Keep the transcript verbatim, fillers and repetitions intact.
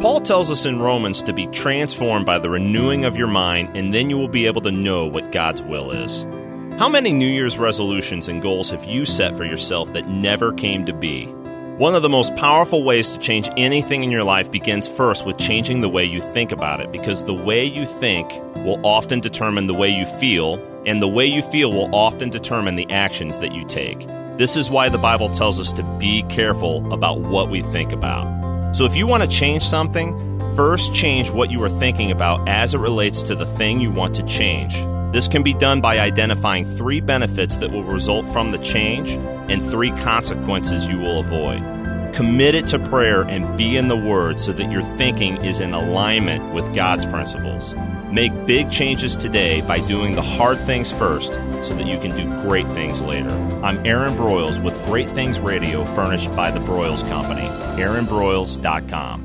Paul tells us in Romans to be transformed by the renewing of your mind, and then you will be able to know what God's will is. How many New Year's resolutions and goals have you set for yourself that never came to be? One of the most powerful ways to change anything in your life begins first with changing the way you think about it, because the way you think will often determine the way you feel, and the way you feel will often determine the actions that you take. This is why the Bible tells us to be careful about what we think about. So if you want to change something, first change what you are thinking about as it relates to the thing you want to change. This can be done by identifying three benefits that will result from the change and three consequences you will avoid. Commit it to prayer and be in the Word so that your thinking is in alignment with God's principles. Make big changes today by doing the hard things first so that you can do great things later. I'm Aaron Broyles with Great Things Radio, furnished by the Broyles Company. aaron broyles dot com.